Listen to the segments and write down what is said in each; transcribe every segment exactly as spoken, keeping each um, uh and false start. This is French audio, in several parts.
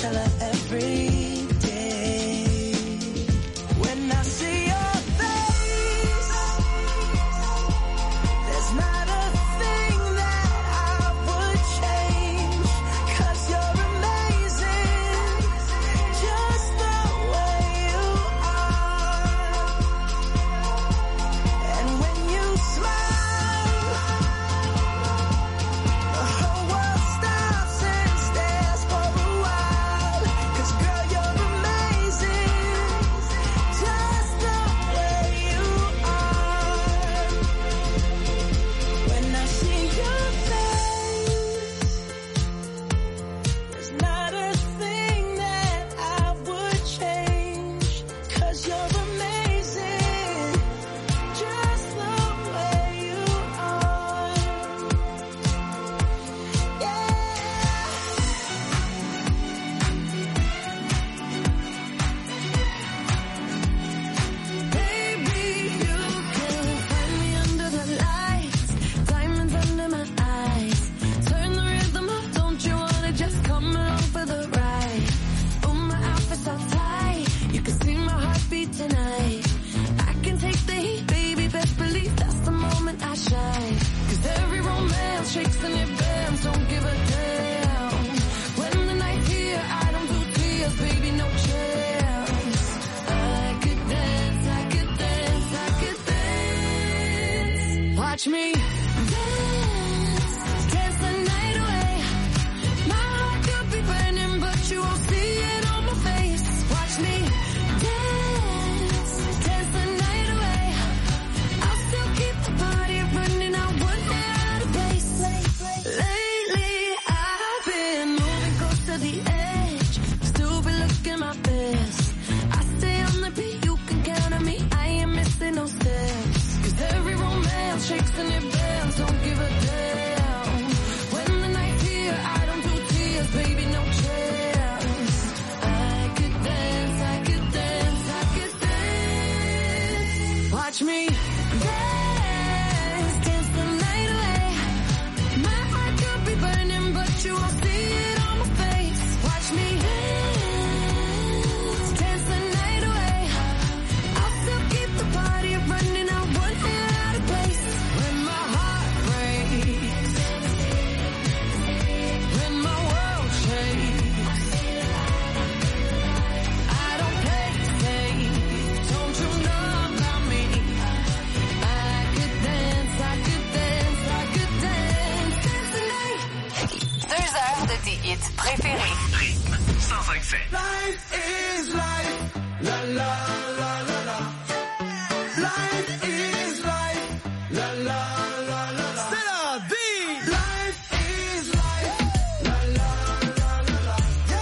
tell her every day. When I see your face, there's not a thing that I would change, 'cause you're amazing, just the way you are. And when you smile, the whole world stops and stares for a while, 'cause girl, you're amazing, just the way you are. When I see your face, there's not a thing that I would change, 'cause you're amazing, just the way you are. Yeah. Baby, you can find me under the lights, diamonds under my eyes. Turn the rhythm up, don't you wanna just come along for the ride? Oh, my outfit's so tight, you can see my heartbeat tonight. I can take the heat, baby, best believe that's the moment I shine. 'Cause every romance shakes and it bends, don't give a damn. When the night's here, I don't do tears, baby, no chance. I could dance, I could dance, I could dance. Watch me dance, dance the night away. My heart could be burning, but you won't see it on my face. Watch me dance, dance the night away. I'll still keep the party running, I wouldn't get out of place. Lately, I've been moving close to the edge, still been looking my best. I stay on the beat, you can count on me, I ain't missing no steps. 'Cause every romance shakes and it bends, don't give a damn. When the night's here, I don't do tears, baby, no chance. I could dance, I could dance, I could dance. Watch me dance, dance the night away. My heart could be burning, but you won't see it on my face. Watch me dance, dance the night away. I'll still keep the party running, I won't get out of place. When my heart breaks, when my world shakes, I don't play safe, don't you know about me? I could dance, I could dance, I could dance, dance the night. Deux heures de tes hits préférés. Rythme sans accès. Life is life, la la la la la. Life is life, la la la la la. C'est la vie. Life is life, la la la la la.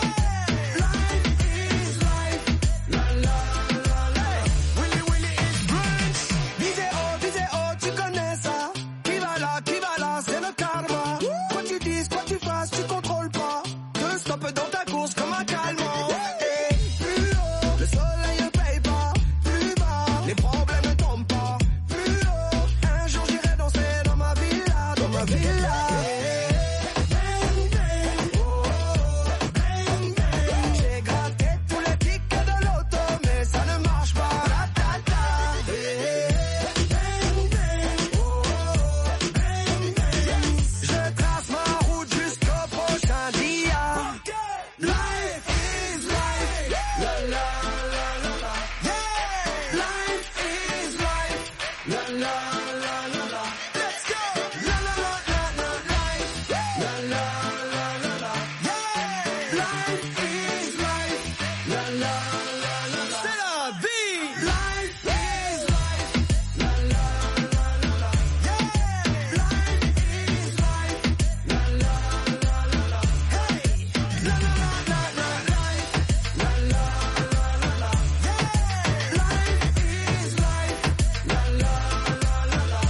Life is life, la la la la. Willy Willy is brunch. Vidéo, vidéo, tu connais ça. Qui va là, qui va là, c'est le karma. Quoi tu dises, quoi tu fasses, tu contrôles pas. Te stoppe dans ta course comme un calmant. Et plus haut, le soleil ne paye pas. Plus bas, les problèmes ne tombent pas. Plus haut, un jour j'irai danser dans ma villa, dans ma villa. Bang, bang, oh, bang, bang. J'ai gratté tous les tickets de l'auto, mais ça ne marche pas. Ta, ta, ta. Bang, bang, oh, bang, bang. Je trace ma route jusqu'au prochain dia. Life is life, la la la la la. Yeah, life is life, la la la la la. Let's go, la la la la la life, la la la la la. Yeah, life is life, la la la la la. C'est la vie. Life is life, la la la la la. Yeah, life is life, la la la la la. Hey, la la la la la life, la la la la la. Yeah, life is life, la la la la la.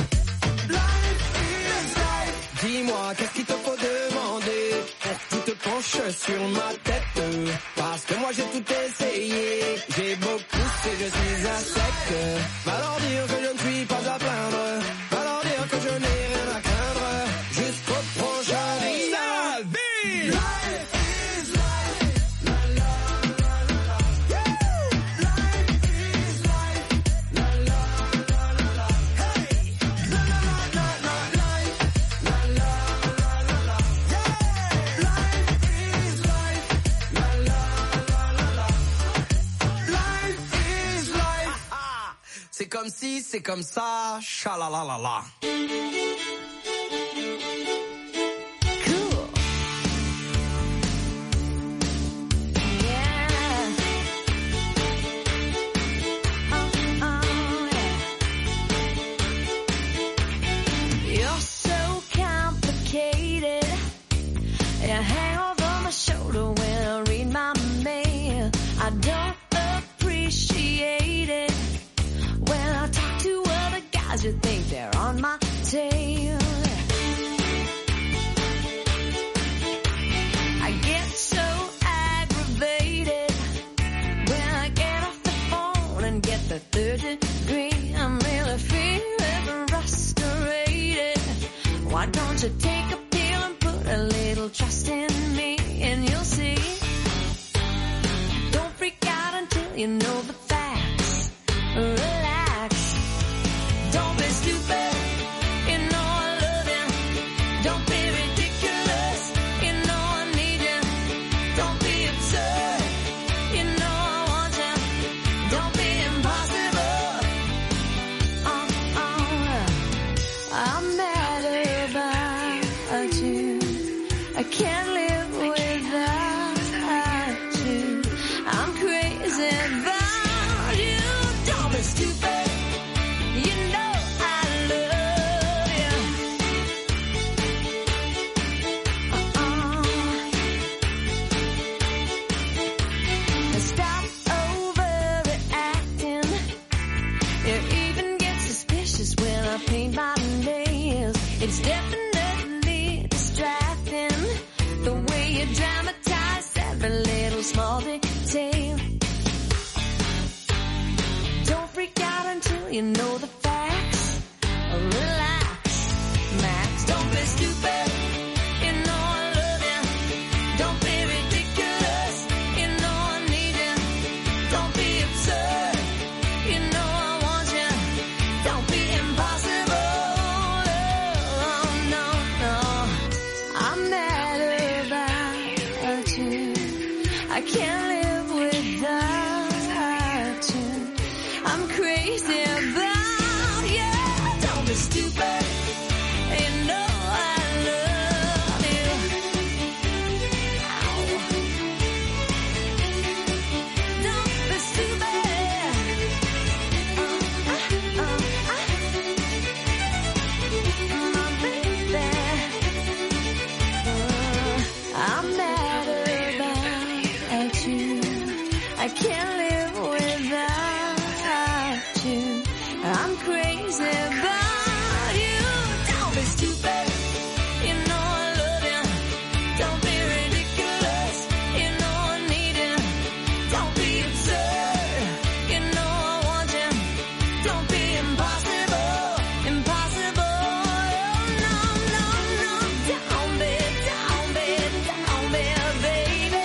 Life is life. Dis-moi, qu'est-ce qu'il te faut demander pour que tu te penches sur ma tête? Parce que moi j'ai tout essayé, j'ai beau pousser, je suis un sec. Va leur dire que je ne suis pas à plaindre, va leur dire que je n'ai rien à craindre. Jusqu'au prochain dia. Life is life, comme si, c'est comme ça, chalalalala. You think they're on my tail. I get so aggravated when I get off the phone and get the third degree. I'm really feeling frustrated. Why don't you take a pill and put a little trust in me, and you'll see. Don't freak out until you know the facts. Relax. Don't be stupid, you know I love you. Don't be ridiculous, you know I need you. Don't be absurd, you know I want you. Don't be impossible. Oh, oh, I'm mad about you. I can't live without you. I'm crazy about you. Don't be stupid. It's definitely distracting, the way you dramatize every little small detail. Don't freak out until you know the facts. Relax, Max. Don't be stupid, you know I love you. Don't be ridiculous, you know I need you. Don't be absurd, you know I want you. Don't be impossible. I can't live without you. I'm crazy about you. Don't be stupid. You know I love you. Ow. Don't be stupid. Uh, uh, uh, uh. My baby. Uh, I'm mad about you. I can't live without you. I'm crazy about you. Don't be stupid. You know I love you. Don't be ridiculous. You know I need you. Don't be absurd. You know I want you. Don't be impossible. Impossible. No, no, no. Don't be, don't be, don't be, baby.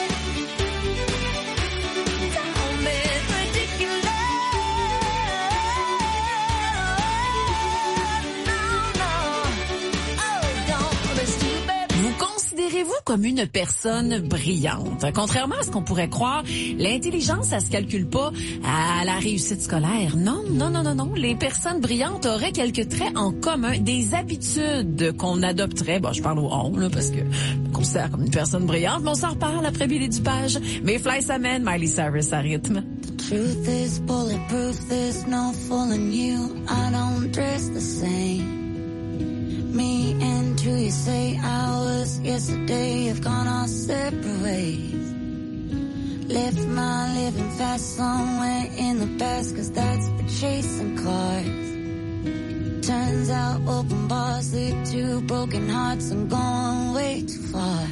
Considérez-vous comme une personne brillante? Contrairement à ce qu'on pourrait croire, l'intelligence, ça se calcule pas à la réussite scolaire. Non, non, non, non, non. Les personnes brillantes auraient quelques traits en commun, des habitudes qu'on adopterait. Bon, je parle au on, là, parce que je me considère comme une personne brillante, mais on s'en reparle après Billy Dupage. Mais Fly s'amène, Miley Cyrus à rythme. The truth is bulletproof, there's no fooling you. I don't dress the same. Me and who you say I was yesterday have gone our separate ways. Left my living fast somewhere in the past, cause that's for chasing cars. Turns out open bars lead to broken hearts. I'm going way too far.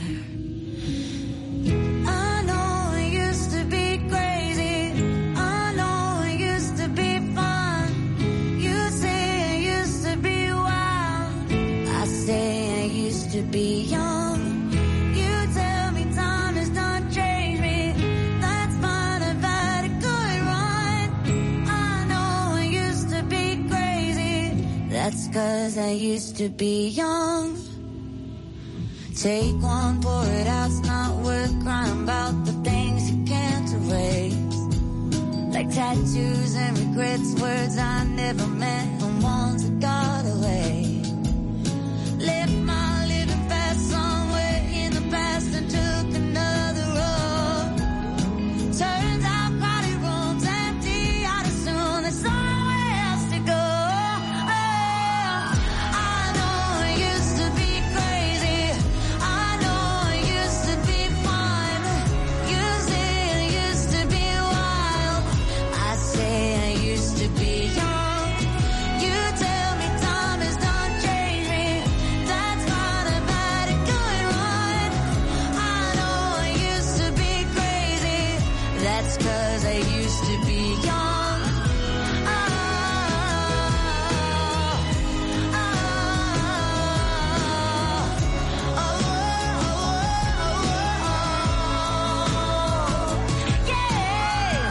I know it used to be crazy. I know it used to be fun. You say it used to be wild. I say I used to be young. You tell me time has done changed me. That's fine, I've had a good run. I know I used to be crazy. That's cause I used to be young. Take one, pour it out, it's not worth crying about the things you can't erase. like tattoos and regrets, words I never meant, and ones that got away. Left my living fast somewhere in the past and took another road. Turns out crowded rooms empty out as soon as somewhere else to go. Oh, I know it used to be crazy. I know it used to be fun. You say it used to be wild. I say I used to be young. You tell me time has done changed me. That's not a bad or good one. I know I used to be crazy. That's 'cause I used to be young. Oh, oh, oh, oh, yeah.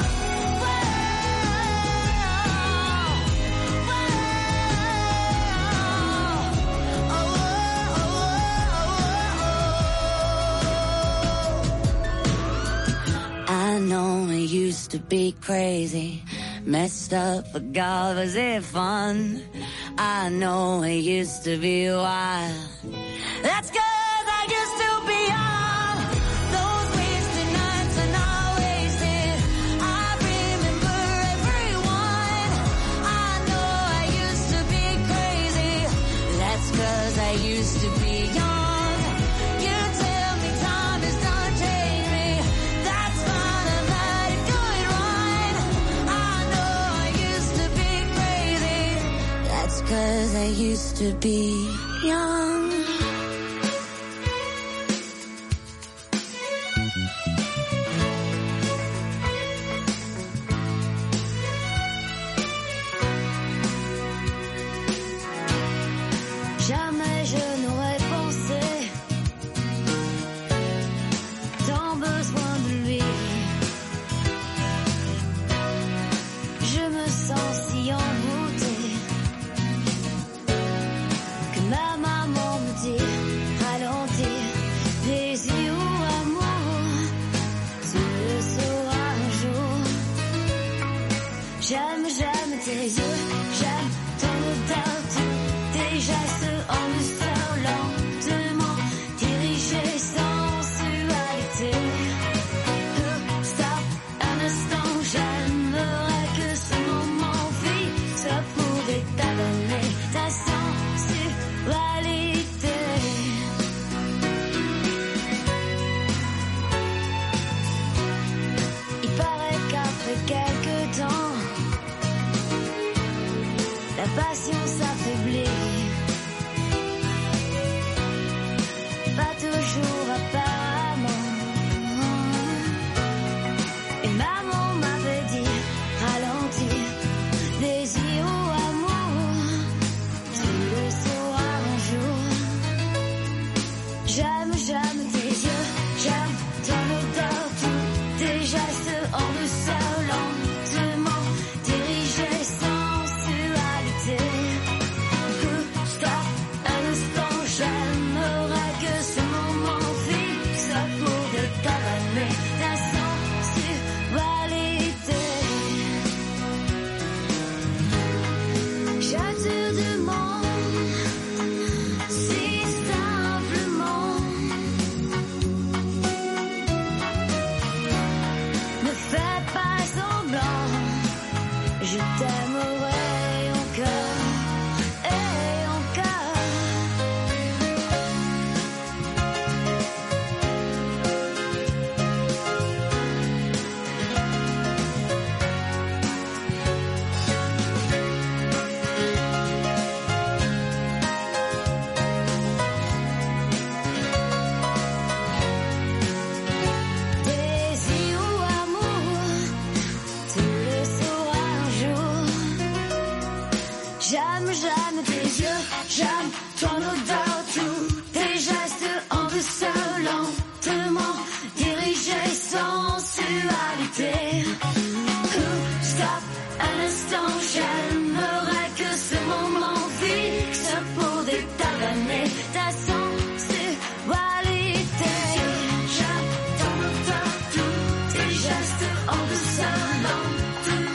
I know it used to be crazy, messed up, but God, was it fun? I know it used to be wild. That's 'cause I used to be young. Those wasted nights are not wasted. I remember everyone. I know I used to be crazy. That's 'cause I used to be young. You tell me time has done changed me. That's not a bad or good one. I know I used to be crazy. That's 'cause I used to be young. Jamais je n'aurais pensé tant besoin de lui. Je me sens si envoûtée que ma maman me dit ralentir, plaisir ou amour, tu le sauras un jour. J'aime, j'aime tes yeux, j'aime ton odeur, tes gestes en douceur, lentement dirigés sans sensualité. Stop un instant, j'aimerais que ce moment fixe pouvait t'abonner ta sensualité. Il paraît qu'après quelques temps, la passion s'affaiblit. Pas toujours apparemment. Et maman m'avait dit ralentir, désir ou amour, tu le sauras un jour. J'aime, j'aime tes yeux, j'aime ton odeur, tous tes gestes en douceur, lentement dirigés sans sensualité. Stop un instant, j'aimerais que ce moment fixe pouvait t'avaler ta sensualité. Je te demande si simplement, ne fais pas semblant, je t'aimerai encore et encore. Désir ou amour, tu le sauras un jour. J'aime, j'aime tes yeux, j'aime ton odeur, tous tes gestes en douceur, lentement dirigés sans sensualité. Stop un instant, j'aimerais que ce moment fixe pouvait t'avaler ta sensualité. J'aime ton odeur, tous tes gestes en douceur, lentement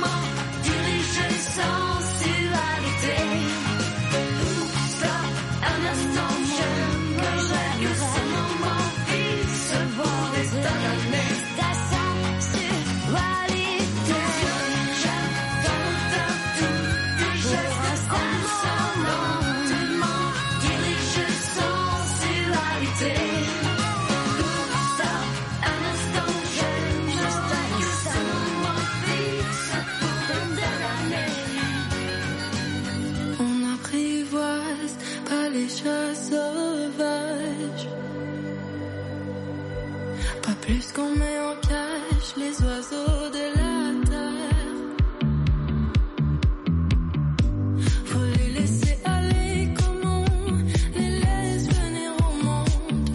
sauvage. Pas plus qu'on met en cage les oiseaux de la terre. Faut les laisser aller comme on les laisse venir au monde.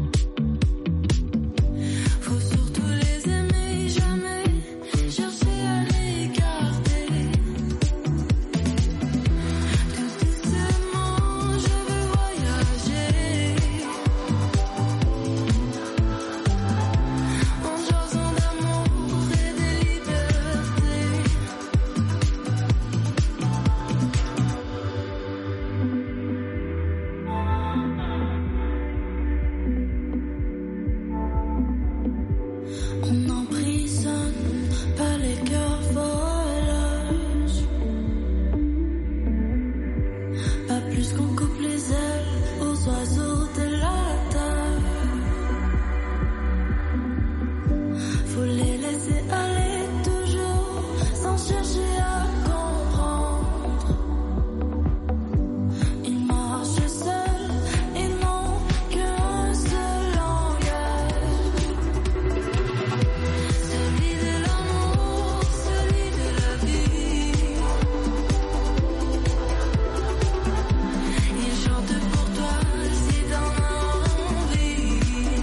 Faut surtout les aimer, jamais chercher à les garder. Tout doucement, je veux voyager. En jasant d'amour et de liberté. On n'emprisonne pas les cœurs voleurs. Pas plus qu'on coupe les ailes aux oiseaux de la terre. Faut les laisser aller toujours sans chercher à comprendre. Ils marchent seuls et n'ont qu'un seul langage. Celui de l'amour, celui de la vie. Ils chantent pour toi si t'en as envie.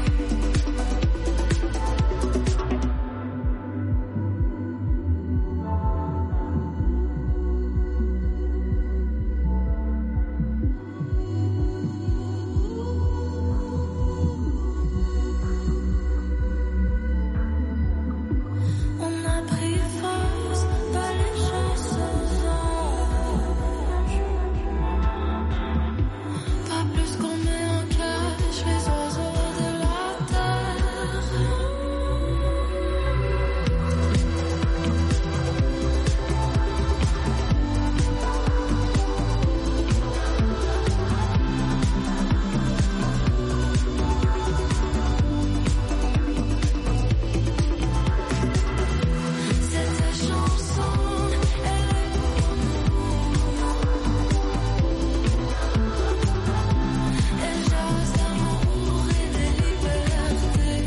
On a pris force, pas les chances aux anges. Pas plus qu'on met en cage les oiseaux de la terre. Cette chanson, elle est pour nous. Elle jase d'amour et de liberté.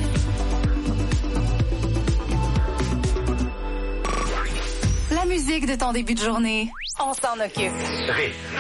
La musique de ton début de journée, on s'en occupe. Rythme.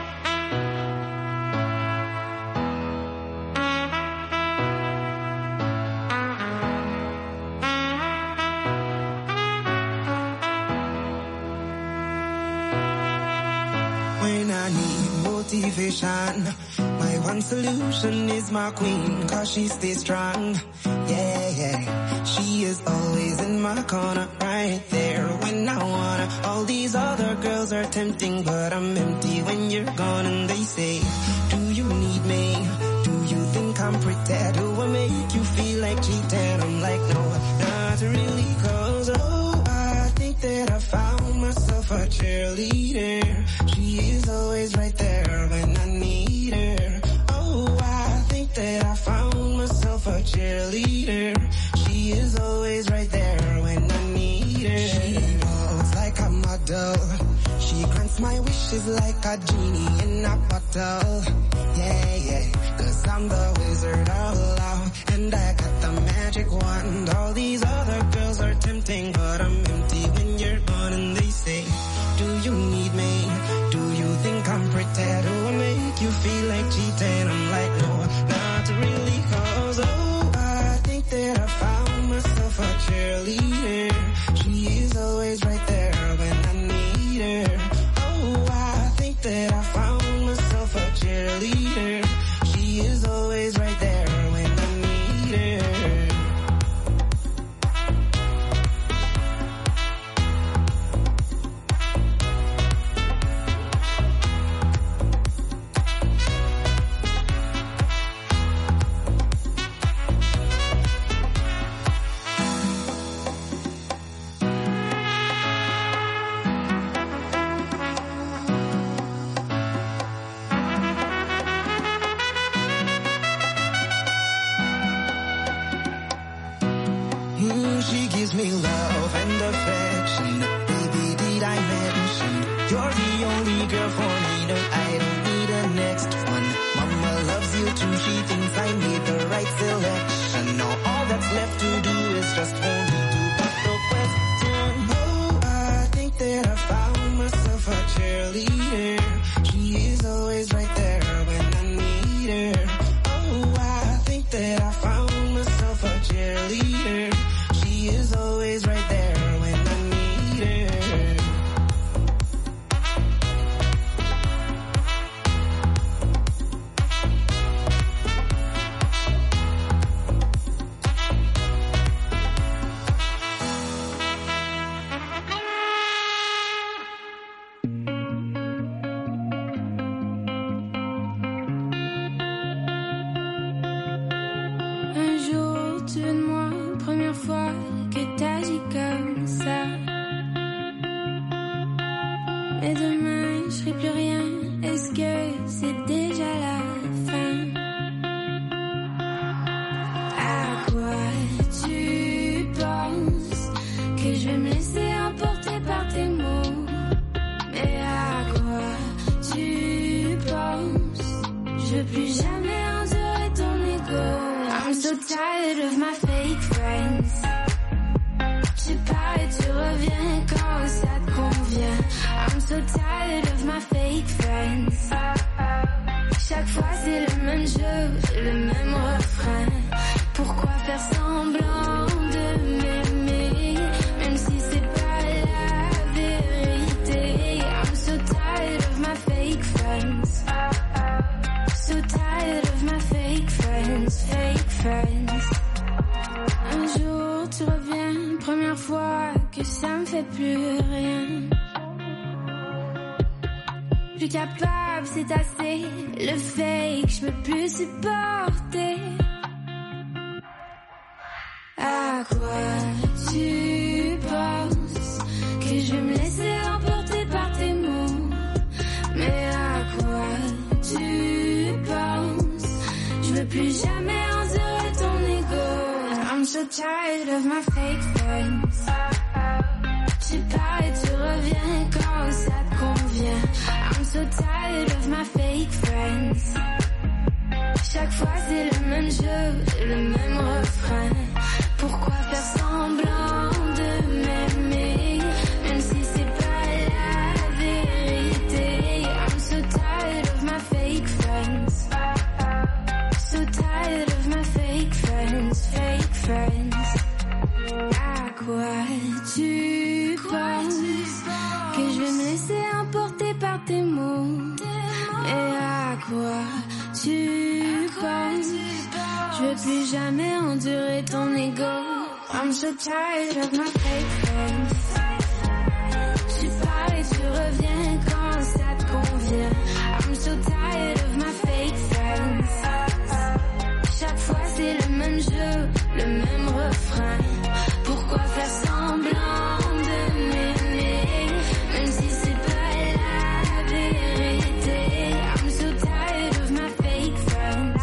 When I need motivation, my one solution is my queen, cause she stays strong. Yeah, yeah. She is always in my corner, right there when I wanna. All these other girls are tempting, but I'm empty when you're gone. And they say, do you need me? Do you think I'm pretty? Do I make you feel like cheating? I'm like, no, not really, cause oh, I think that I found myself a cheerleader. She is always right there when I need her. Oh, I think that I found myself a cheerleader. She is always right there when I need her. She walks like a model. She grants my wishes like a genie in a bottle. Yeah, yeah, cause I'm the wizard of love, and I got the magic wand. All these other girls are tempting, but I'm empty when you're gone. And they say, do you need me? Do you think I'm pretty? Do I make you feel like cheating? I'm like, no, not really, cause oh, I think that I found myself a cheerleader. She is always right there when I need her. Oh, I think that I found myself a cheerleader. She is always right there when I need her. Mm, she gives me love and affection. Baby, did I mention you're the only girl for me? No, I don't need a next one. Mama loves too. She thinks I made the right selection. Now all that's left to do is just for me to put the question. Oh, I think that I found myself a cheerleader. She is always right there when I need her. Oh, I think that I found myself a cheerleader. She is always right there when I need her. Un jour, tu veux de moi, première fois que t'agis comme ça. Mais demain, je serai plus rien. Est-ce que c'est déjà la fin? À quoi tu penses? Que je vais me laisser emporter par tes mots? Mais à quoi tu penses? Je veux plus jamais endurer ton ego. I'm so tired of my fake friends. Tu pars et tu reviens quand ça te convient. I'm so tired of my fake friends. Chaque fois c'est le même jeu, le même refrain. Pourquoi faire semblant de m'aimer, même si c'est pas la vérité? I'm so tired of my fake friends. So tired of my fake friends, fake friends. Un jour tu reviens, première fois que ça me fait plus rien. Plus capable, c'est assez. Le fake, je peux plus supporter. À quoi tu penses? Que je vais me laisser emporter par tes mots? Mais à quoi tu penses? Je veux plus jamais endurer ton ego. I'm so tired of my fake friends. Tu pars et tu reviens quand ça te convient. I'm so tired of my fake friends. Chaque fois c'est le même jeu, le même refrain. Pourquoi faire semblant de m'aimer, même si c'est pas la vérité? I'm so tired of my fake friends. So tired of my fake friends, fake friends. À quoi tu penses? Que je vais me laisser emporter par tes mots? Et à quoi tu penses? Je veux plus jamais endurer ton ego. I'm so tired of my fake friends. Tu pars et tu reviens quand ça te convient. I'm so tired of my fake friends. Chaque fois c'est le même jeu, le même refrain. Pourquoi faire semblant de m'aimer, même si c'est pas la vérité? I'm so tired of my fake friends.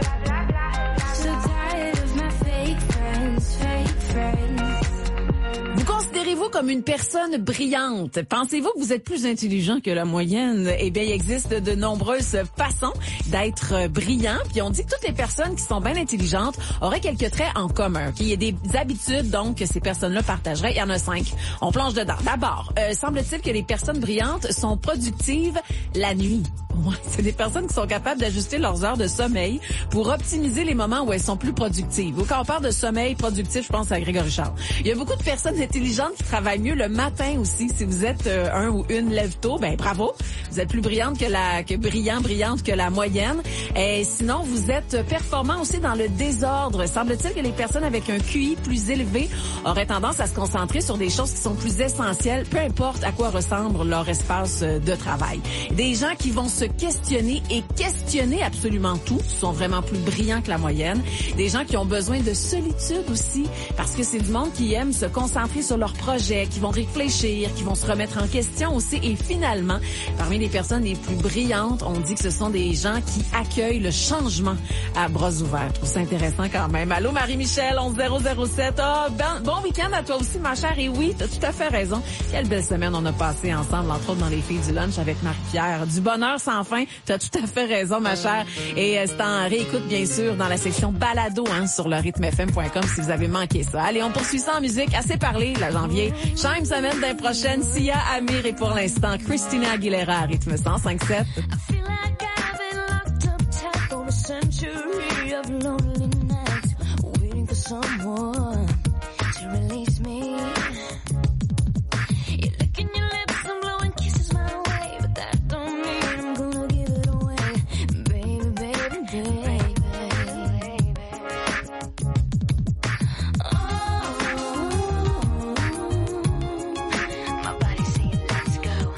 So tired of my fake friends, fake friends. Vous considérez-vous comme une personne brillante? Pensez-vous que vous êtes plus intelligent que la moyenne? Eh bien, il existe de nombreuses façons d'être brillant. Puis on dit que toutes les personnes qui sont bien intelligentes auraient quelques traits en commun. Qu'il y ait des habitudes, donc, que ces personnes-là partageraient. Il y en a cinq. On plonge dedans. D'abord, euh, semble-t-il que les personnes brillantes sont productives la nuit. Ouais, c'est des personnes qui sont capables d'ajuster leurs heures de sommeil pour optimiser les moments où elles sont plus productives. Ou quand on parle de sommeil productif, je pense à Grégory Charles. Il y a beaucoup de personnes intelligentes qui travaillent mieux le matin aussi. Si vous êtes euh, un ou une lève-tôt, ben bravo. Vous êtes plus brillante que la, que brillant, brillante que la moyenne. Et sinon, vous êtes performant aussi dans le désordre. Semble-t-il que les personnes avec un Q I plus élevé auraient tendance à se concentrer sur des choses qui sont plus essentielles, peu importe à quoi ressemble leur espace de travail. Des gens qui vont se questionner et questionner absolument tout sont vraiment plus brillants que la moyenne. Des gens qui ont besoin de solitude aussi, parce que c'est du monde qui aime se concentrer sur leurs projets, qui vont réfléchir, qui vont se remettre en question aussi. Et finalement, parmi les personnes les plus brillantes, on dit que ce sont des gens qui accueillent le changement à bras ouverts. Je trouve ça intéressant quand même. Allô Marie-Michel, onze zéro zéro sept. Ah, ben, bon week-end à toi aussi, ma chère. Et oui, t'as tout à fait raison. Quelle belle semaine on a passé ensemble, entre autres dans les filles du lunch avec Marie-Pierre. Du bonheur sans sans fin. Tu as tout à fait raison, ma chère. Et euh, c'est en réécoute, bien sûr, dans la section balado hein, sur le rythme f m point com si vous avez manqué ça. Allez, on poursuit ça en musique. Assez parlé, la janvier. Chime semaine d'un prochaine. Sia, Amir et pour l'instant, Christina Aguilera à rythme cent cinq sept. I feel like I've been locked up tight for a century of lonely nights, waiting for someone to release me. You're licking your lips and blowing kisses my way, but that don't mean I'm gonna give it away, baby, baby, baby. Oh, my body's saying let's go.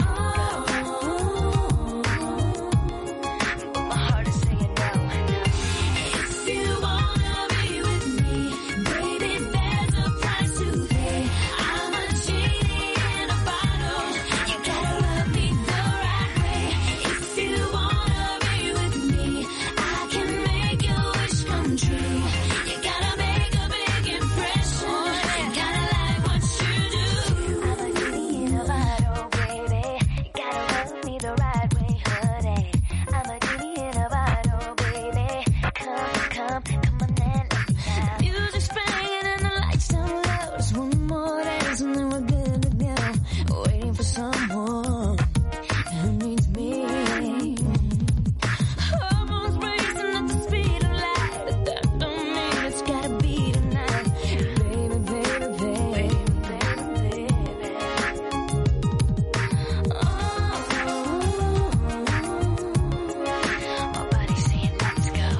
But my heart is saying no. If you wanna be with me, baby, there's a price to pay. I'm a genie in a bottle. You gotta love me the right way. If you wanna be with me, I can make your wish come true. You gotta make a big impression. You gotta like what you do. I'm a genie in a bottle, baby. You gotta love me the right way, honey. I'm a genie in a bottle, baby. Come, come, come on and let me out. Music's playing and the lights down low. Just one more dance and then we're good to go. Waiting for someone who needs me. Hormones racing at the speed of light, but that don't mean it's gotta be tonight. Baby, baby, baby, baby, baby. Oh, my body's saying let's go.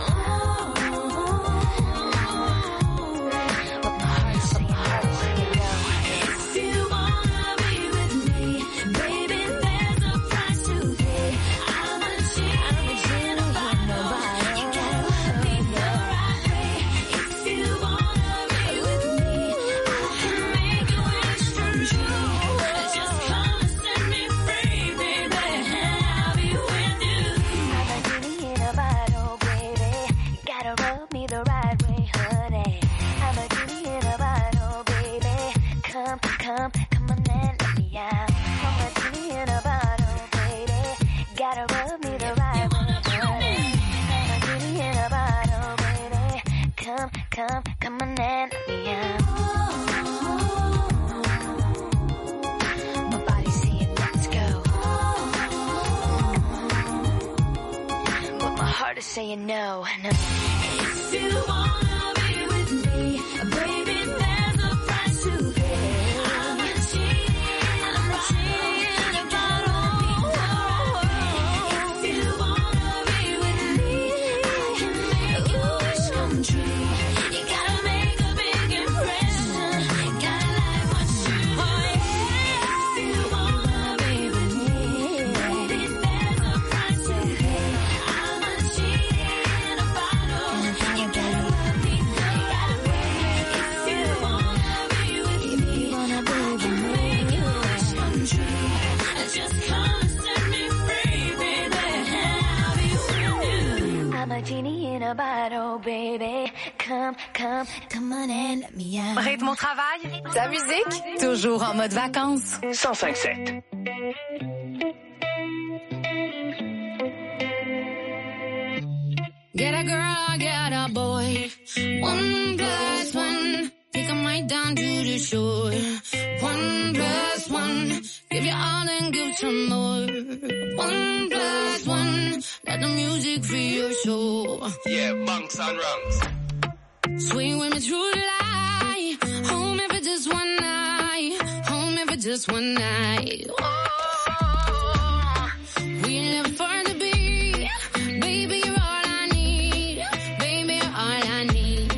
But my heart's saying no. If you wanna be with me, baby, there's a price to pay. I'm a genie in a bottle. You gotta love me the right way. If you wanna be with me, I can make your wish come true. Just come and set me free, baby, and I'll be with you. I'm a genie in a bottle, baby. You gotta rub me the right way, honey. I'm a genie in a bottle, baby. Come, come, come on and let me out. I'm a genie in a bottle, baby. Gotta rub me the right way, honey. I'm a genie in a bottle, baby. Come, come, come on and let me out. My body's saying let's go, but my heart is saying no, no. If you wanna be with me, baby, there's a price to pay. I'm a genie, I'm a genie in a bottle. If you wanna be with me, I can make your wish come true. You gotta make a big impression. You gotta like what you do. If you wanna be with me, baby, there's a price to pay. I'm a genie in a bottle. You gotta love me the right way. If you wanna be with me, I can make your wish come true. Just come and set me free, baby, and I'll be with you. I'm a genie in a bottle, baby. Come, come, come on and let me out. Rythme au travail, ta musique, toujours en mode vacances. cent cinq sept. Get a girl, get a boy. One plus one. Take 'em right down to the shore. One plus one. Give you all and give some more. One plus one. Let the music free your soul. Yeah, bunks and rungs. Swing with me through the light. Hold me for just one night. Hold me for just one night. Oh, we live for the beat. Baby, you're all I need. Baby, you're all I need.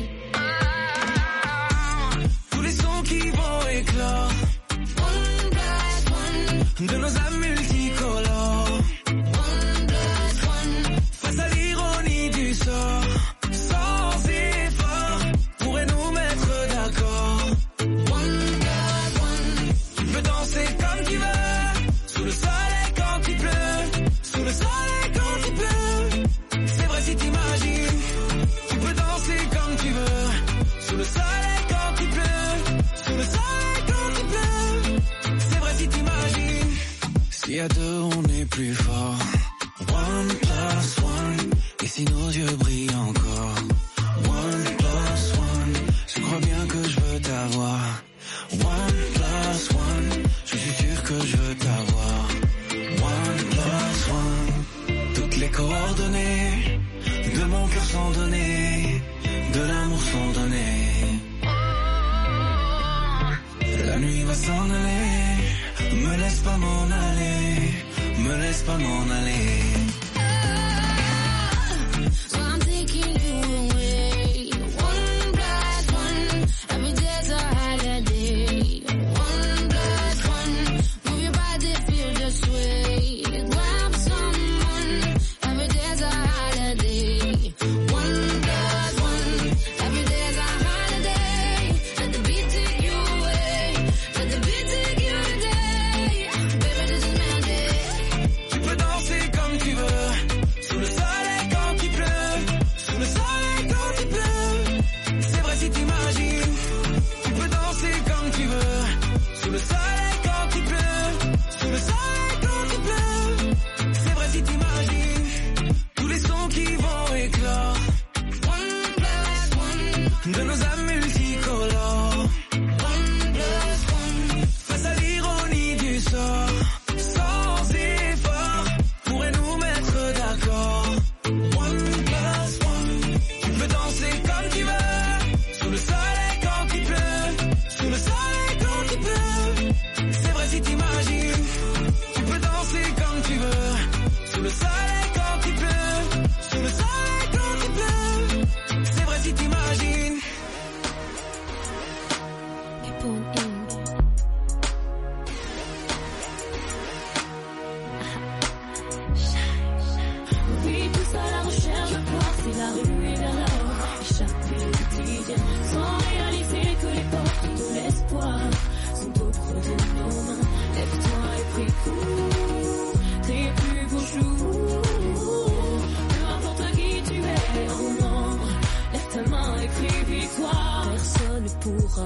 Tous les sons qui vont éclore One plus one. de nos âmes multicolores. One plus one. Face à l'ironie du sort, sans effort, pourrait nous mettre d'accord. One plus one. Tu peux danser comme tu veux,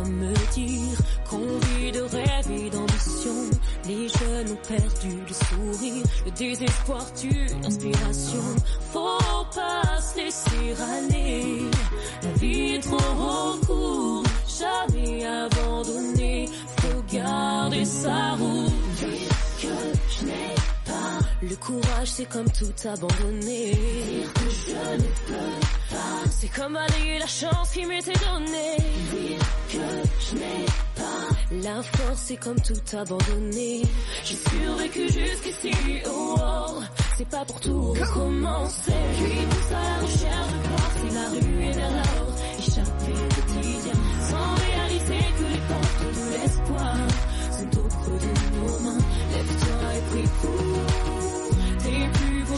me dire qu'on vit de rêve et d'ambition. Les jeunes ont perdu le sourire, le désespoir tue l'inspiration. Faut pas se laisser aller, la vie est trop courte, jamais abandonner. Faut garder sa route. Dire que je n'ai pas le courage, c'est comme tout abandonner. Dire que je ne peux pas, c'est comme balayer la chance qui m'était donnée. Dire que je n'ai pas la force, c'est comme tout abandonner. J'ai survécu jusqu'ici, oh, oh. C'est pas pour tout recommencer. Puis tout ça à la recherche de gloire, c'est la rue et vers l'or. Échapper au quotidien sans réaliser que les portes de l'espoir sont au creux de nos mains. Lève-toi et prie pour tes plus beaux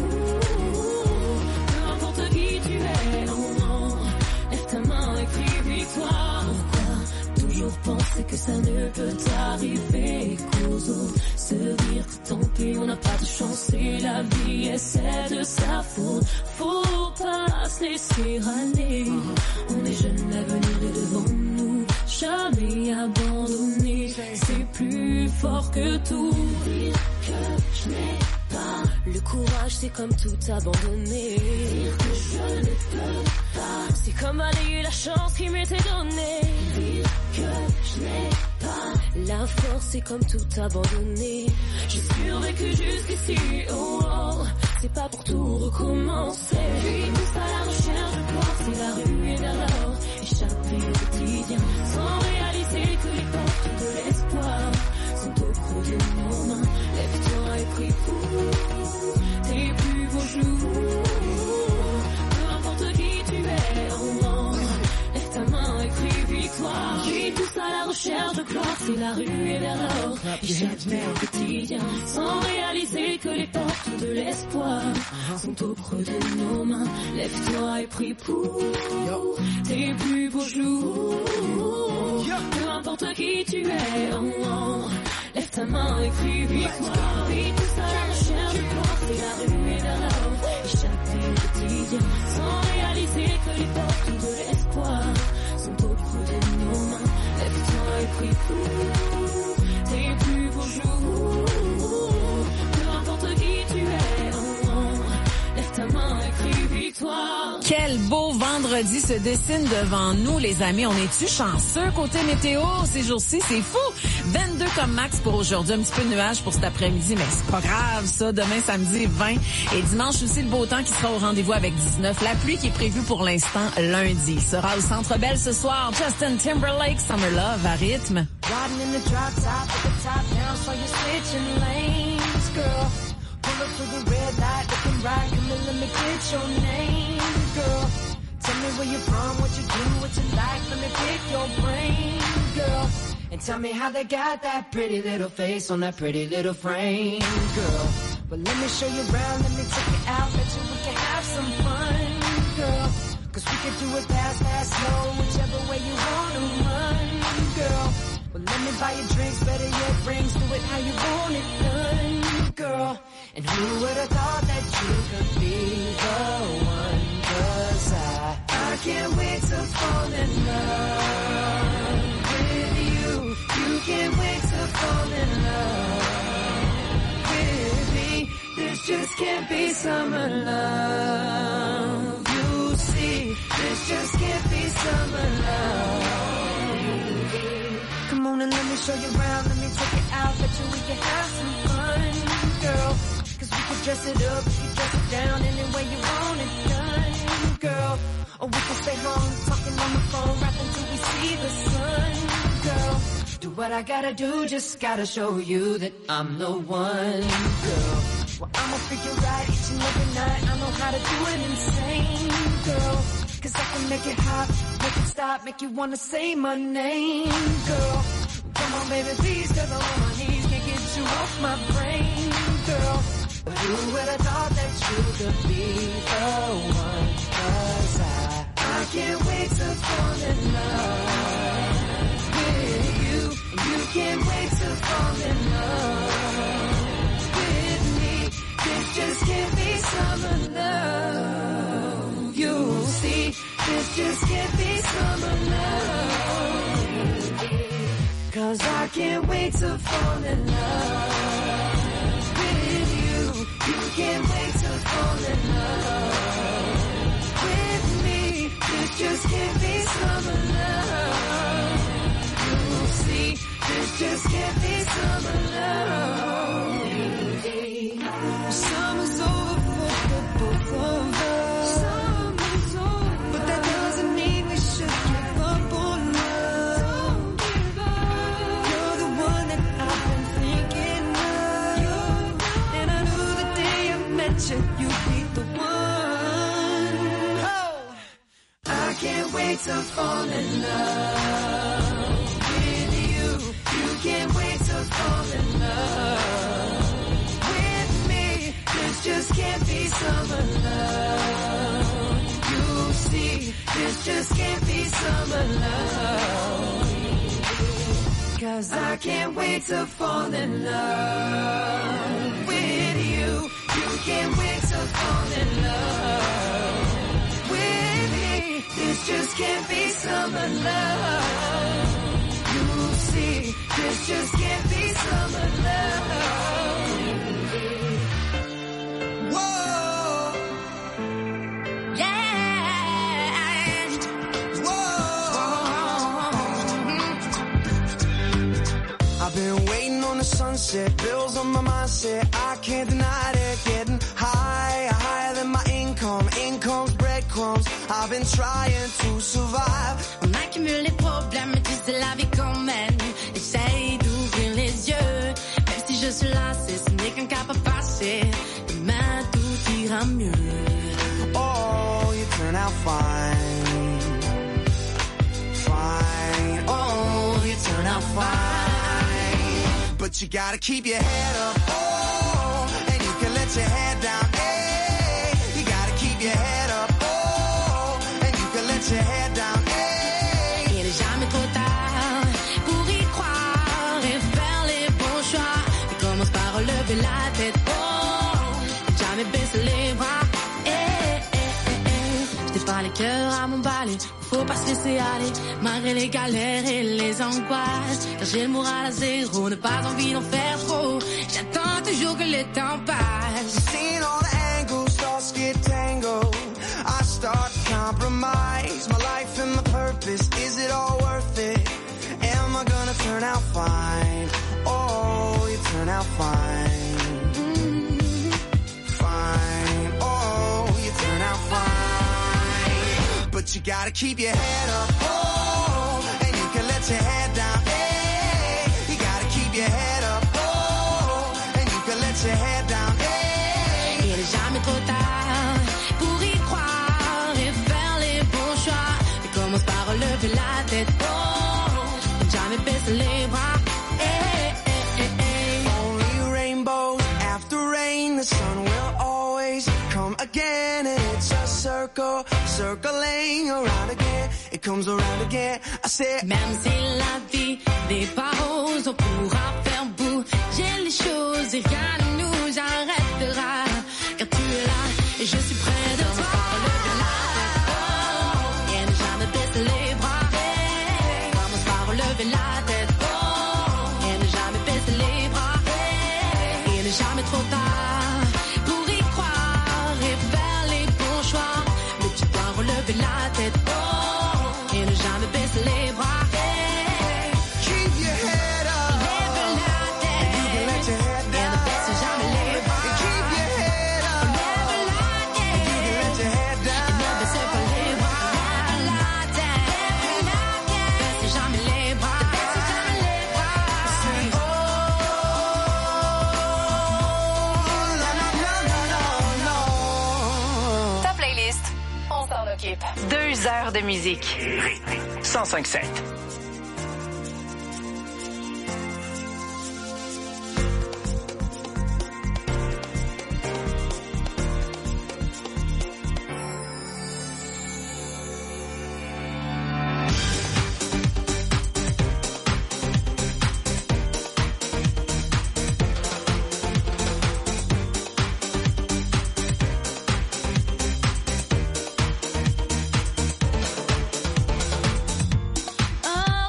jours. Peu importe qui tu es, oh non, lève ta main et crie victoire. Pourquoi toujours penser que ça ne peut t'arriver? Qu'aux autres se dire que tant pis, on n'a pas de chance et la vie est celle de sa faute. Faut pas se laisser aller, on est jeune, l'avenir est devant nous. Jamais abandonner, c'est plus fort que tout. Dire que je n'ai pas le courage, c'est comme tout abandonner. Dire que je ne peux pas, c'est comme balayer la chance qui m'était donnée. Dire que je n'ai pas la force, c'est comme tout abandonner. J'ai survécu jusqu'ici, oh, oh. C'est pas pour tout recommencer. Puis tout à la recherche de gloire, c'est la rue et vers l'or. Échapper au quotidien sans réaliser que les portes de l'espoir sont au creux de nos mains. Lève-toi et prie pour tes plus beaux jours. Peu importe qui tu es, oh non, lève ta main et crie victoire. Puis tous à la recherche de gloire, c'est la rue et vers l'or. Échapper au quotidien sans réaliser que les portes de l'espoir sont au creux de nos mains. Lève-toi et prie pour tes plus beaux jours. Peu importe qui tu es, oh non, lève ta main et crie victoire. Puis tous à la recherche de gloire, c'est la rue et vers l'or. Échapper au quotidien sans réaliser que les portes de l'espoir sont au creux de nos mains. Lève-toi et prie pour tes plus beaux jours. Peu importe qui tu es, oh non, lève ta main et crie victoire. Quel beau vendredi se dessine devant nous, les amis. On est-tu chanceux côté météo ces jours-ci? C'est fou! vingt-deux comme max pour aujourd'hui. Un petit peu de nuages pour cet après-midi, mais c'est pas grave, ça. Demain, samedi, vingt. Et dimanche aussi, le beau temps qui sera au rendez-vous avec dix-neuf. La pluie qui est prévue pour l'instant lundi. Sera au Centre Bell ce soir. Justin Timberlake, Summer Love à rythme. Riding in the drop top with the top down, so you're switching lanes, girl. Pull up to the red light, looking right, come and let me get your name, girl. Tell me where you're from, what you do, what you like, let me pick your brain, girl. And tell me how they got that pretty little face on that pretty little frame, girl. Well, let me show you around, let me take you out, bet you we can have some fun, girl. Cause we can do it fast, fast, slow, whichever way you wanna run, girl. Well, let me buy you drinks, better yet rings, do it how you want it done, girl. And who would have thought that you could be the one? Cause I, I can't wait to fall in love with you. You can't wait to fall in love with me. This just can't be summer love. You see, this just can't be summer love. Come on and let me show you around, let me take it out, bet you we can have some fun, girl. Cause we could dress it up, we could dress it down, any way you want it done, girl. Or we can stay home, talking on the phone, right until we see the sun, girl. Do what I gotta do, just gotta show you that I'm the one, girl. Well, I'ma figure right each and every night, I know how to do it insane, girl. Cause I can make it hot, make it stop, make you wanna say my name, girl. Come on baby, please, cause I'm on my knees, can't get you off my brain, girl. But who would have thought that you could be the one? Cause I, I can't wait to fall in love with you. You can't wait to fall in love with me. This just can't be summer love. You'll see, this just can't be summer love. 'Cause I can't wait to fall in love with you. You can't wait to fall in love with me. This just can't be summer love. You'll see, this just can't be summer love. Summer's over for the both of us. Summer's over, but that doesn't mean we should give up on love. Don't give up. You're the one that I've been thinking of, and I knew the day I met you, you'd be the one. Oh, I can't wait to fall in love with you. You can't wait to fall in love. This just can't be summer love. You see, this just can't be summer love. 'Cause I can't wait to fall in love with you. You can't wait to fall in love with me. This just can't be summer love. You see, this just can't be summer love. Whoa, yeah, whoa. I've been waiting on the sunset, bills on my mindset. I can't deny it, getting higher, higher than my income. Income's breadcrumbs. I've been trying to survive. On accumule les problèmes, mais tu sais la vie qu'on mène. Essaye d'ouvrir les yeux, même si je suis lassée, ce n'est qu'un cap à passer. Demain tout ira mieux. Oh, you turn out fine, fine. Oh, you turn out fine. But you gotta keep your head up. Oh, and you can let your head down. Hey, you gotta keep your head up. Oh, and you can let your head down. Hey, il est jamais trop tard pour y croire et faire les bons choix. Et commence par relever la tête. Oh, jamais baisser les bras. Eh, eh, eh, eh. Je t'ai pas les cœurs à m'emballer. Faut pas se laisser aller, malgré les galères et les angoisses. Car j'ai le moral à zéro, n'a pas envie d'en faire trop. J'attends toujours que le temps passe. Seeing all the angles, thoughts get tangled. I start to compromise my life and my purpose. Is it all worth it? Am I gonna turn out fine? Oh, you turn out fine. Mm-hmm. Fine. Oh, you turn out fine. But you gotta keep your head up. Oh, and you can let your head down. Hey, you gotta keep your head up. Oh, and you can let your head down. Hey, il est jamais trop tard pour y croire et faire les bons choix. Et commence par relever la tête. Oh, et jamais baisser les bras. Eh, eh, eh, eh. only rainbows after rain. The sun will always come again, and it's a circle, circling around again. It comes around again. I said, même si la vie n'est pas rose, on pourra faire bouger les choses et rien ne nous arrêtera. Car tu es là et je suis près de toi. Relever la tête, oh, et ne jamais baisser les bras. Hey, commence par relever la tête, oh, et ne jamais baisser les bras. Hey, il n'est jamais trop tard pour y croire et faire les bons choix. Mais tu dois relever la tête, oh, et ne jamais baisser les bras. Hey, keep your head up. lève la tête, You can let your head et down. ne baisse jamais les bras. And keep your head up. Lève la tête, You can let your head et down. ne baisse pas les bras. Lève la tête, lève la tête, baisse jamais les bras. Baisse jamais les bras. Oh, no, no, no, no, no. Ta playlist, on s'en occupe. Deux heures de musique. cent cinq sept. Oh,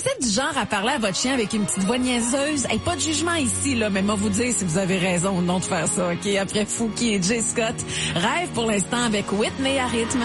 êtes du genre à parler à votre chien avec une petite voix niaiseuse, hey, pas de jugement ici, là, mais moi vous dire si vous avez raison ou non de faire ça, OK? Après Fouki et Jay Scott, Rêve pour l'instant avec Whitney à rythme.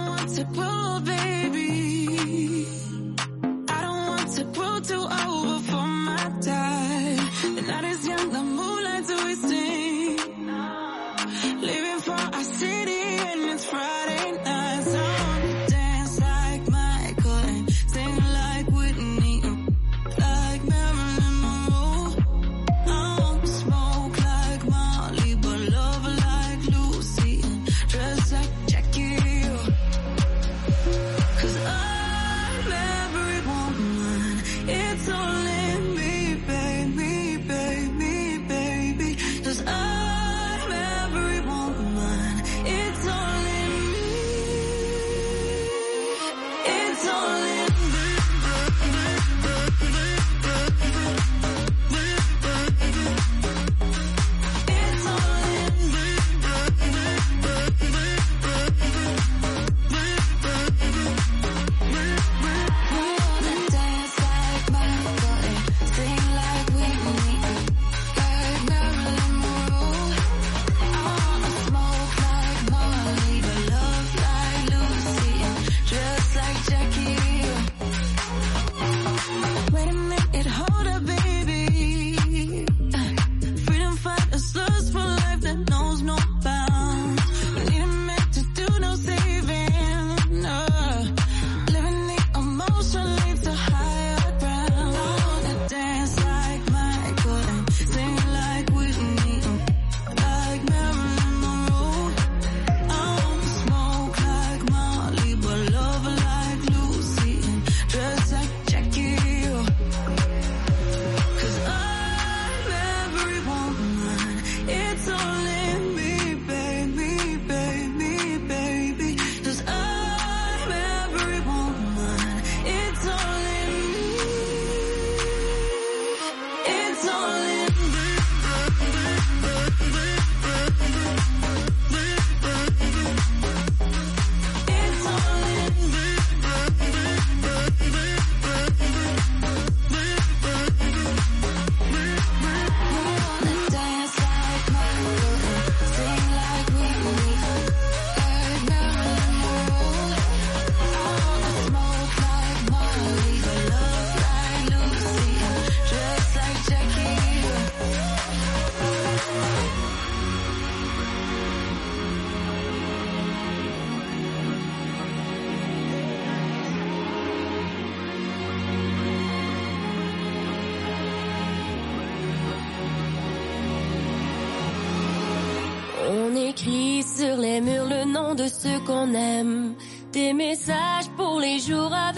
On écrit sur les murs le nom de ceux qu'on aime, des messages pour les jours à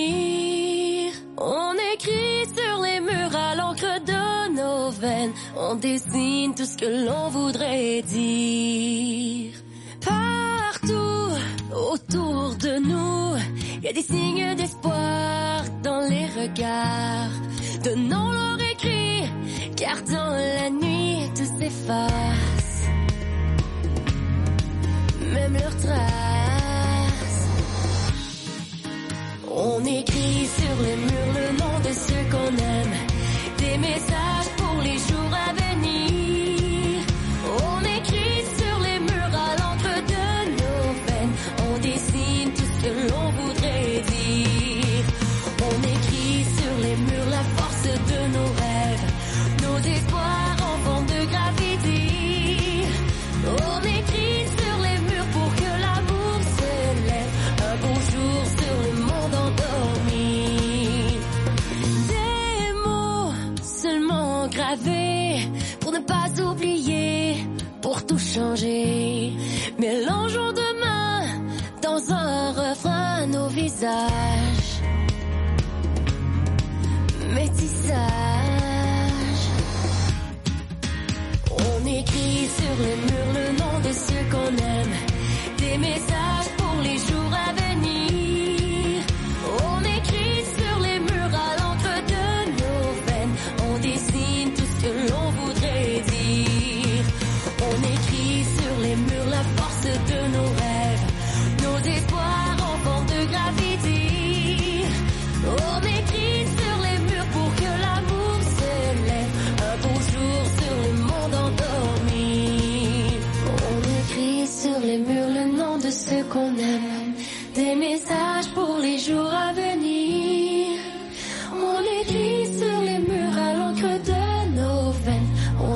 venir. On écrit sur les murs à l'encre de nos veines, on dessine tout ce que l'on voudrait dire. Partout autour de nous, il y a des signes d'espoir dans les regards. Donnons leur écrit, car dans la nuit tout s'efface, même leurs traces. On écrit sur les murs le nom de ceux qu'on aime, des messages pour les jours à venir. On écrit sur les murs à l'encre de nos veines, on dessine tout ce que l'on voudrait dire. On écrit sur les murs la force de nos rêves, nos espoirs en forme de graffiti. On écrit sur les murs pour que l'amour se lève un beau jour sur le monde endormi. Des mots seulement gravés pour ne pas oublier, pour tout changer. Mélangeons demain dans un refrain nos visages, métissage. On écrit sur les murs le nom de ceux qu'on aime, des messages pour les jours à venir. On écrit sur les murs à l'encre de nos veines, on dessine tout ce que l'on voudrait dire. On écrit sur les murs la force de nos rêves, nos espoirs en forme de gravité. On écrit sur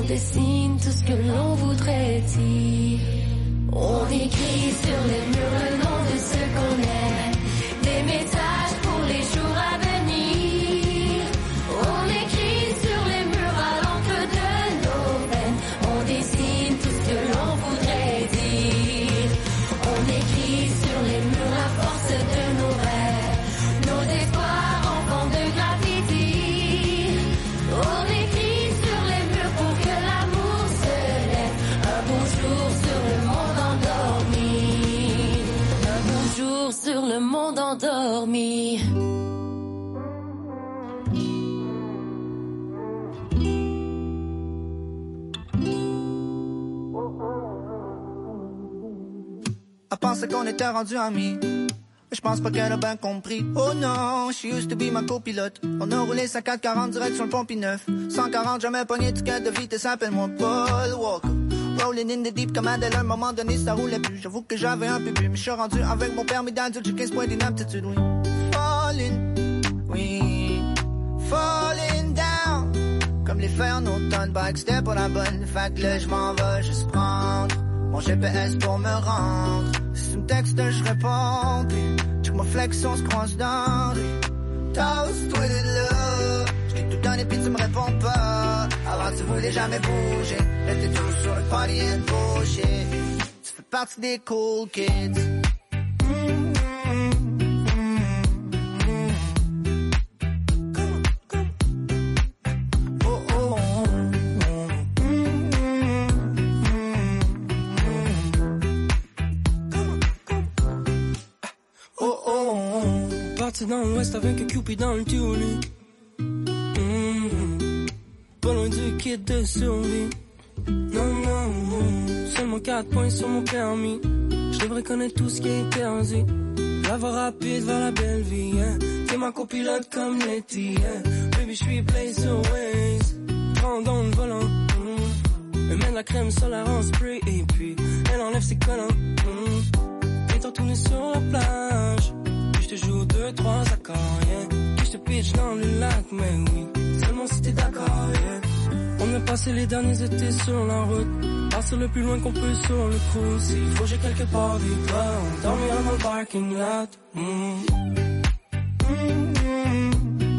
dessine tout ce que l'on voudrait dire. On écrit sur les murs le nom de ce qu'on est, des messages pour les jours à venir. On écrit sur les murs à l'encre de nos veines, on dessine tout ce que l'on voudrait dire. On écrit sur les murs la force de nos rêves, nos espoirs enfants de graffiti. On écrit sur les murs pour que l'amour se lève, un beau jour sur le monde endormi, un beau jour sur le monde endormi. Elle pensait qu'on était rendu amis, mais je pense pas qu'elle a bien compris. Oh non, she used to be ma copilote. On a roulé sa quatre quarante direct sur le pont neuf. cent quarante, jamais pogné ticket de vitesse, appelle-moi Paul Walker. Rolling in the deep comme Adèle, à un moment donné ça roulait plus. J'avoue que j'avais un peu bu, mais je suis rendu avec mon permis d'adulte, j'ai quinze points d'inaptitude, oui. Falling, oui, falling down. Comme les feuilles en automne, bah que c'était pas la bonne. Fait que là je m'en vais juste prendre mon G P S pour me rendre. Si tu me textes, je réponds, puis check ma flex, on se croise dans rue. Toast, toi de là, j'clique tout le temps et puis tu me réponds pas. Avant tu voulais jamais bouger, là t'es toujours sur le party and bullshit. Tu fais partie des cool kids. Parti dans l'ouest avec un Cupid dans le tulip. Mmh. Pas loin du kit de survie. Non, non, non. Seulement quatre points sur mon permis. Je devrais connaître tout ce qui est interdit. La voie rapide vers la belle vie, hein. T'es ma copilote comme Letty, hein. Baby, j'suis play sur Waze. Prends dans le volant. Mmh. Elle met de la crème solaire en spray. Et puis, elle enlève ses collants. Mmh. Et t'en tourner sur la plage. Je te joue deux, trois accords, yeah. Puis je te pitch dans le lac, mais oui, seulement si t'es d'accord, yeah. On a passé les derniers étés sur la route, partir le plus loin qu'on peut sur le cruise. Il faut que j'ai quelque part vite là, on dormira dans le parking lot. Mm. Mm, mm,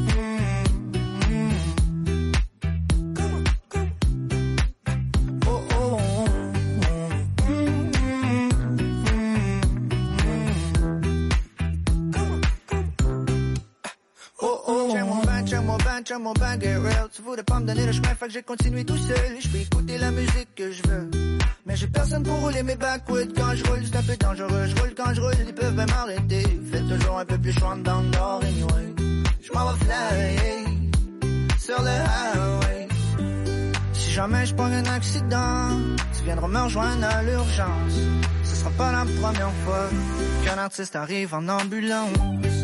Check mon bang get real. Tu voulais pas me donner le chemin, fait que j'ai continué tout seul. Je peux écouter la musique que je veux, mais j'ai personne pour rouler mes backwoods. Quand je roule, c'est un peu dangereux. Je roule quand je roule, ils peuvent même m'arrêter. Fais toujours un peu plus chaud dans le nord, anyway. Je m'en vais fly sur le highway. Si jamais je prends un accident, tu viendras me rejoindre à l'urgence. Ce sera pas la première fois qu'un artiste arrive en ambulance.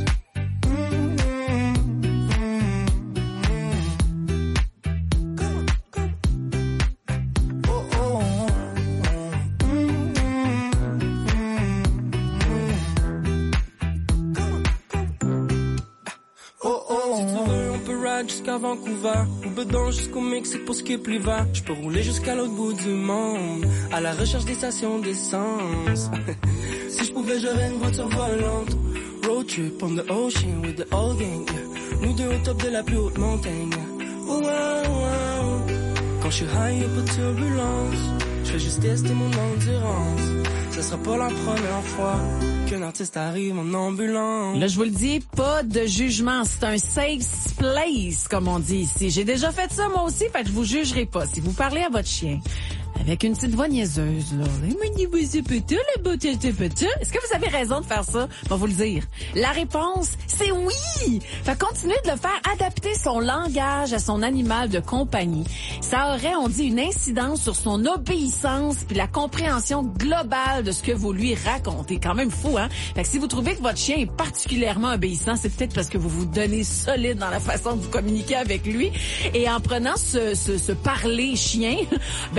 Jusqu'à Vancouver, ou Bedon jusqu'au Mexique pour skip l'hiver. Je peux rouler jusqu'à l'autre bout du monde, à la recherche des stations d'essence. Si je pouvais, j'aurais une voiture volante. Road trip on the ocean with the old gang, yeah. Nous deux au top de la plus haute montagne. Oh, wow, wow. Quand je suis high, y'a pas de turbulence. Je fais juste tester mon endurance. Ce sera pas la première fois qu'un artiste arrive en ambulance. Là, je vous le dis, pas de jugement. C'est un safe place, comme on dit ici. J'ai déjà fait ça, moi aussi, fait que je vous jugerai pas. Si vous parlez à votre chien avec une petite voix niaiseuse, là, est-ce que vous avez raison de faire ça? Je vais vous le dire. La réponse, c'est oui! Fait continuer de le faire adapter son langage à son animal de compagnie. Ça aurait, on dit, une incidence sur son obéissance puis la compréhension globale de ce que vous lui racontez. Quand même fou, hein? Fait que si vous trouvez que votre chien est particulièrement obéissant, c'est peut-être parce que vous vous donnez solide dans la façon de vous communiquer avec lui. Et en prenant ce, ce, ce parler chien, ben, euh, ça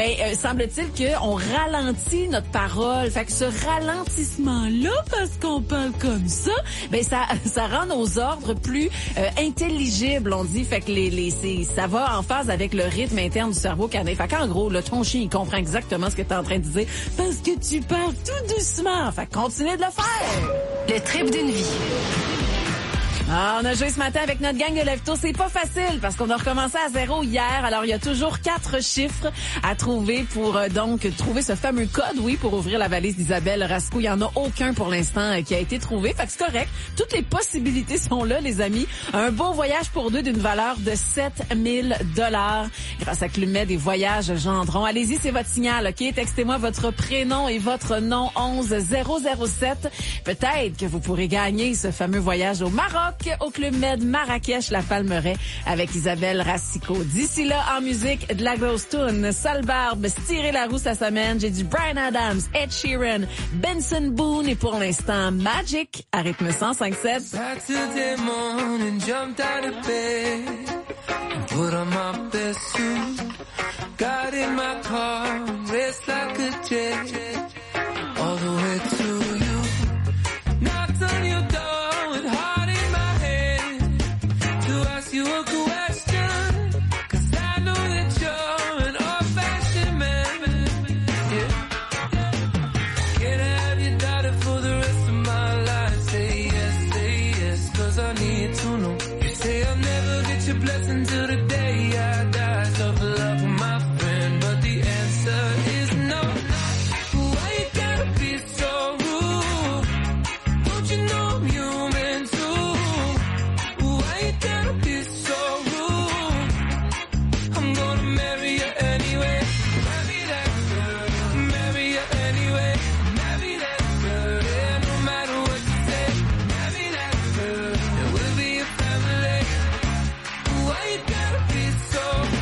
semble-t-il qu'on ralentit notre parole. Fait que ce ralentissement-là, parce qu'on parle comme ça, ben ça, ça rend nos ordres plus euh, intelligibles, on dit. Fait que les, les, c'est, ça va en phase avec le rythme interne du cerveau canin. Fait qu'en gros, là, ton chien, il comprend exactement ce que t'es en train de dire parce que tu parles tout doucement. Fait que continue de le faire. Le trip d'une vie. Ah, on a joué ce matin avec notre gang de Lève-Tôt. C'est pas facile parce qu'on a recommencé à zéro hier. Alors, il y a toujours quatre chiffres à trouver pour euh, donc trouver ce fameux code, oui, pour ouvrir la valise d'Isabelle Rasco. Il y en a aucun pour l'instant euh, qui a été trouvé. Fait que c'est correct. Toutes les possibilités sont là, les amis. Un beau voyage pour deux d'une valeur de sept mille dollars grâce à Club Med et Voyages Gendron. Allez-y, c'est votre signal, OK? Textez-moi votre prénom et votre nom onze zéro zéro sept. Peut-être que vous pourrez gagner ce fameux voyage au Maroc, au Club Med Marrakech, la Palmeraie, avec Isabelle Racicot. D'ici là, en musique, de la grosse toune, sale barbe, se tirer la roue, ça s'amène. J'ai du Bryan Adams, Ed Sheeran, Benson Boone et pour l'instant, Magic, à rythme cent cinq sept. Saturday morning, jumped out of bed and put on my best suit. Got in my car, raced like a jet, all the way to you. Knocked on your door with heart in my head to ask you a question, 'cause I know that you're an old-fashioned man. Yeah. Can I have your daughter for the rest of my life? Say yes, say yes, 'cause I need to know. You say I'll never get your blessing till the day I die. Tough love with my friend, but the answer is no. Why you gotta be so rude? Don't you know I'm human too? Why you gotta be so rude? I'm gonna marry you anyway. Marry that girl. Marry you anyway. Marry that girl. Yeah, no matter what you say. Marry that girl. And we'll be a family. Why you gotta be so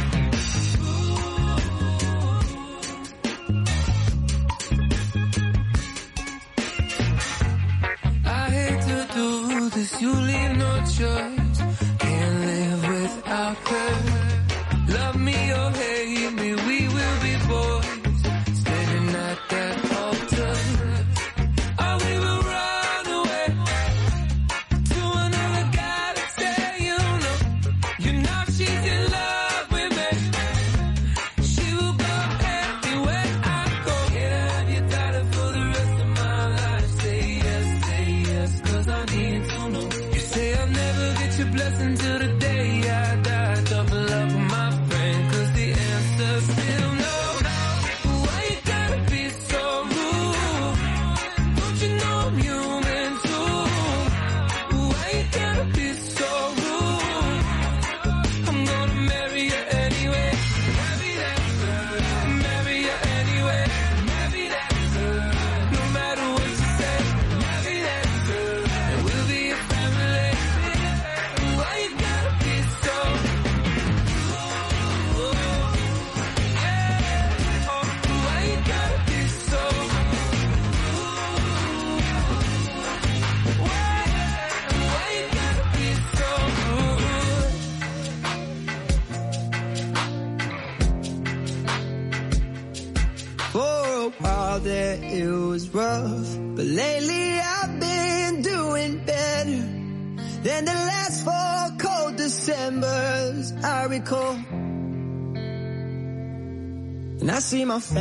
I hate to do this, you leave no choice. Can't live without her. Love me or hate me, we will be boys. Standing at that altar. Or we will run away to another guy to say, you know, you know she's in love with me. She will go anywhere I go. Can I have your daughter for the rest of my life? Say yes, say yes, 'cause I need to know. You say I'll never get your blessing till the day I die. Tough love with my friend, 'cause the answer's still no. Why you gotta be so rude? Don't you know I'm human too? Why you gotta be so rude? I'm gonna marry you anyway. Marry that girl. Marry you anyway. Marry that girl. No matter what you say. Marry that girl. And we'll be a family. Why you gotta be so rude? Yeah. Oh, why you gotta be so rude? Why? Why you gotta be so rude? For a while there it was rough, but lately I've been doing better than the last four cold Decembers I recall. And I see my